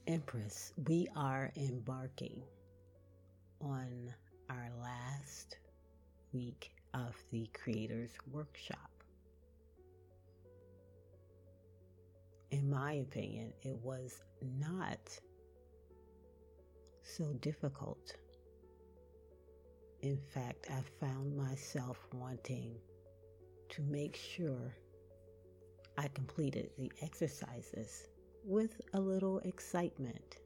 Empress, we are embarking on our last week of the Creators Workshop. In my opinion, it was not so difficult. In fact, I found myself wanting to make sure I completed the exercises with a little excitement.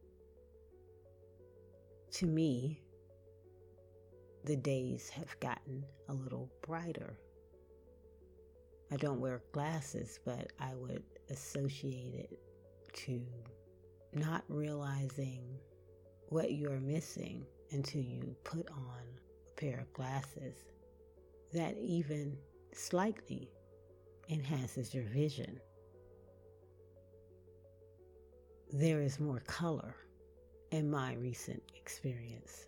To me, the days have gotten a little brighter. I don't wear glasses, but I would associate it to not realizing what you're missing until you put on a pair of glasses that even slightly enhances your vision. There is more color in my recent experience.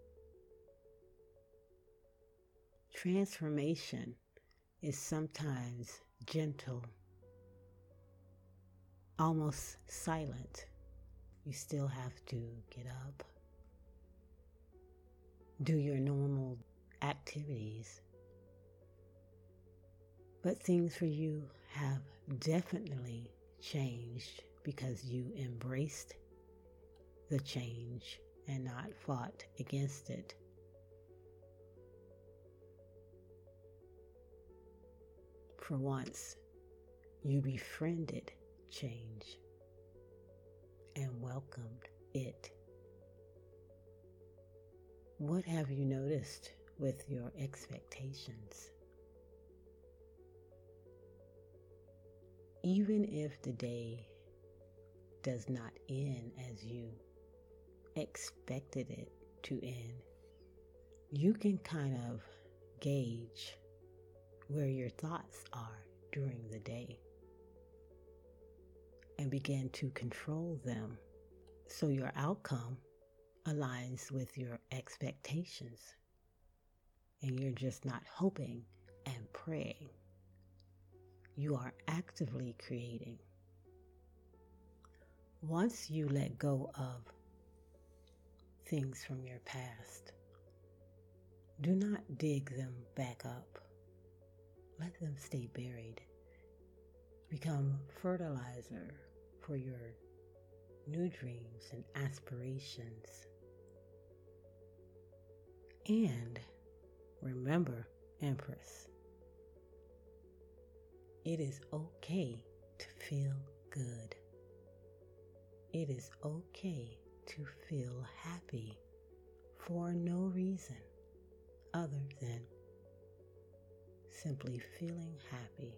Transformation is sometimes gentle, almost silent. You still have to get up, do your normal activities, but things for you have definitely changed because you embraced the change and not fought against it. For once, you befriended change and welcomed it. What have you noticed with your expectations? Even if the day does not end as you expected it to end, you can kind of gauge where your thoughts are during the day and begin to control them so your outcome aligns with your expectations and you're just not hoping and praying. You are actively creating. Once you let go of things from your past, do not dig them back up. Let them stay buried. Become fertilizer for your new dreams and aspirations. And remember, Empress, it is okay to feel good. It is okay to feel happy for no reason other than simply feeling happy.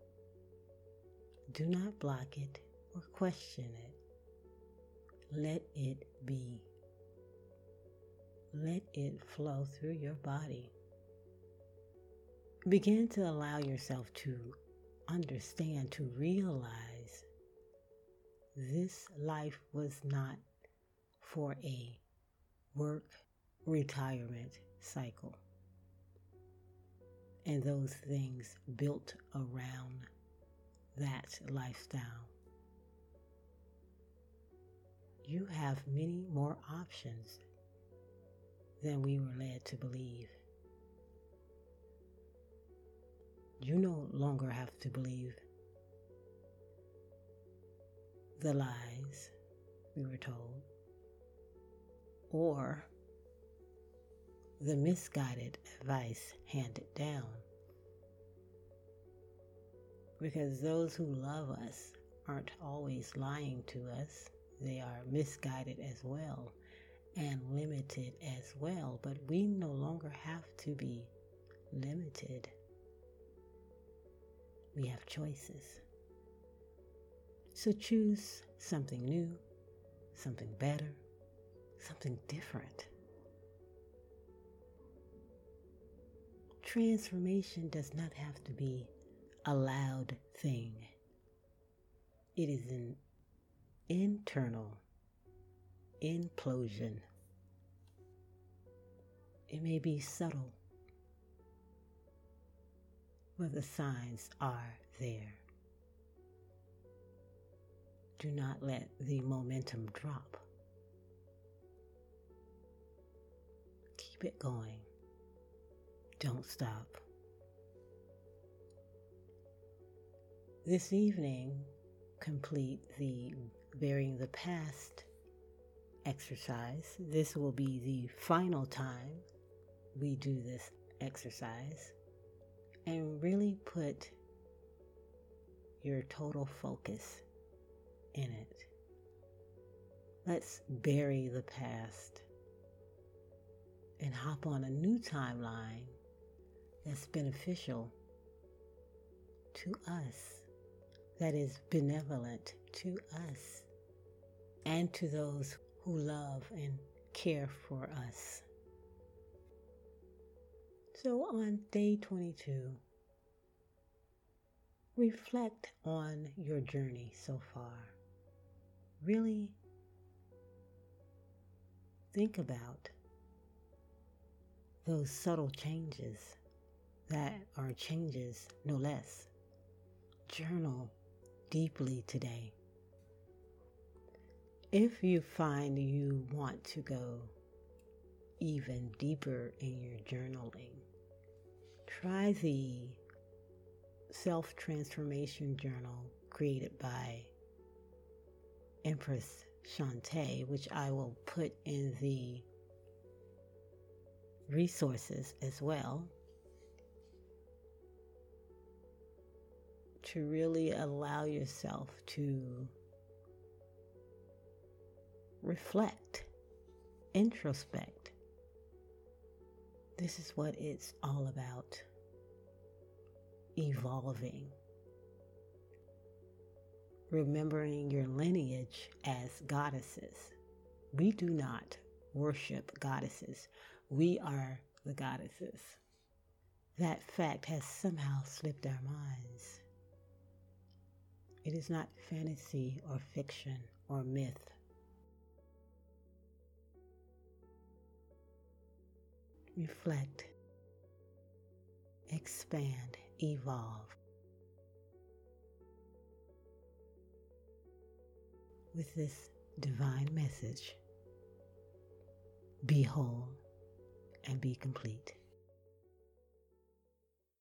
Do not block it or question it. Let it be. Let it flow through your body. Begin to allow yourself to understand, to realize this life was not for a work retirement cycle and those things built around that lifestyle. You have many more options than we were led to believe. You no longer have to believe the lies we were told or the misguided advice handed down. Because those who love us aren't always lying to us. They are misguided as well and limited as well. But we no longer have to be limited. We have choices. So choose something new, something better, something different. Transformation does not have to be a loud thing. It is an internal implosion. It may be subtle, but the signs are there. Do not let the momentum drop. Keep it going. Don't stop. This evening, complete the Burying the Past exercise. This will be the final time we do this exercise, and really put your total focus in it. Let's bury the past and hop on a new timeline that's beneficial to us, that is benevolent to us and to those who love and care for us. So on day 22, reflect on your journey so far. Really think about those subtle changes that are changes, no less. Journal deeply today. If you find you want to go even deeper in your journaling, try the Self-Transformation Journal created by Empress Shantae, which I will put in the resources as well, to really allow yourself to reflect, introspect. This is what it's all about. Evolving. Remembering your lineage as goddesses. We do not worship goddesses. We are the goddesses. That fact has somehow slipped our minds. It is not fantasy or fiction or myth. Reflect, expand, evolve. With this divine message, be whole and be complete.